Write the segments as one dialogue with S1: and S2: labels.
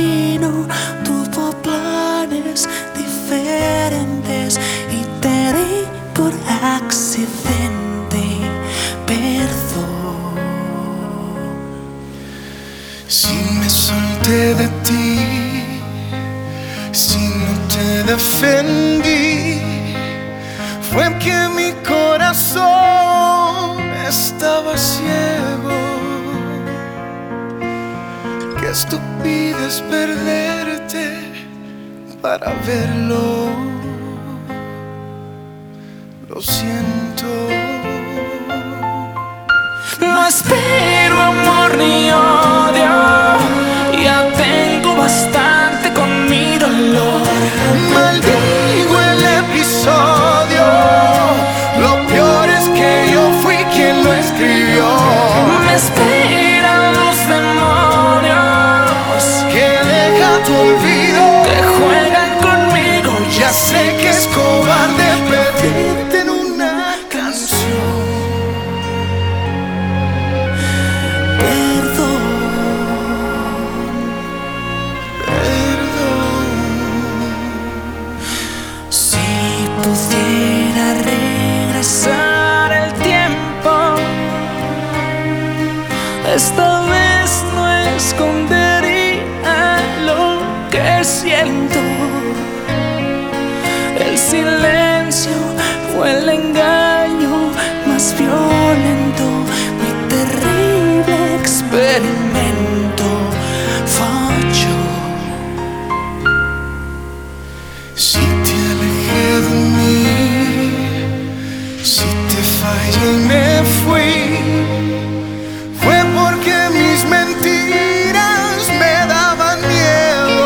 S1: destino tuvo planes diferentes y te di por accidente. Perdón.
S2: Si me solté de ti, si no te defendí, fue que mi corazón estaba ciego. Qué estupidez perderte para verlo. Lo siento.
S1: No espero amor ni odio, ya tengo bastante con mi dolor.
S2: Maldigo el episodio, lo peor es que yo fui quien lo escribió.
S1: Me esperan los demonios
S2: Que deja tu olvido,
S1: que juegan conmigo.
S2: ya sé que es cobarde pedirte en una canción.
S1: Si pudiera regresar el tiempo, esta vez no escondería lo que siento. El silencio fue el engaño más violento, mi terrible experimento falló.
S2: Si te alejé de mí, si te fallé y me fui, fue porque mis mentiras me daban miedo.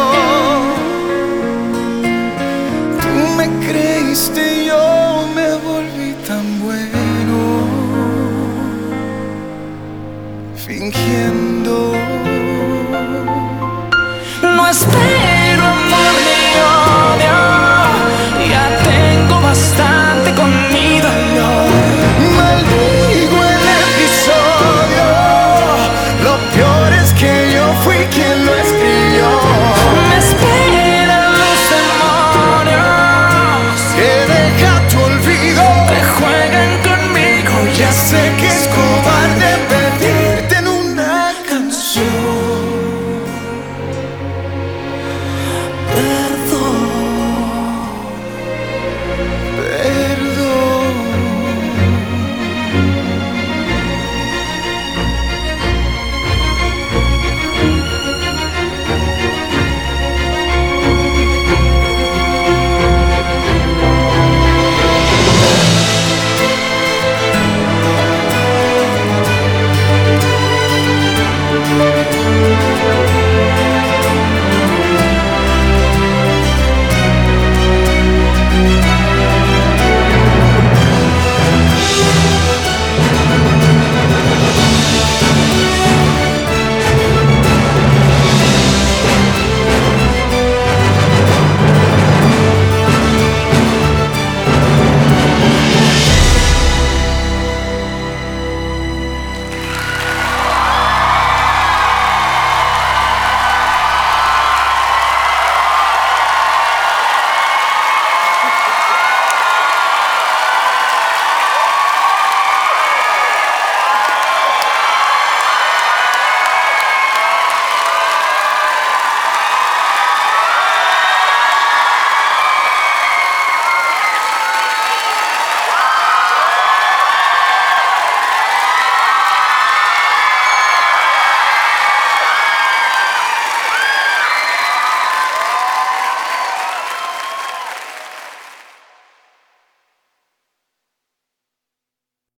S2: Tú me creíste, yo me volví tan bueno, fingiendo.
S1: No espero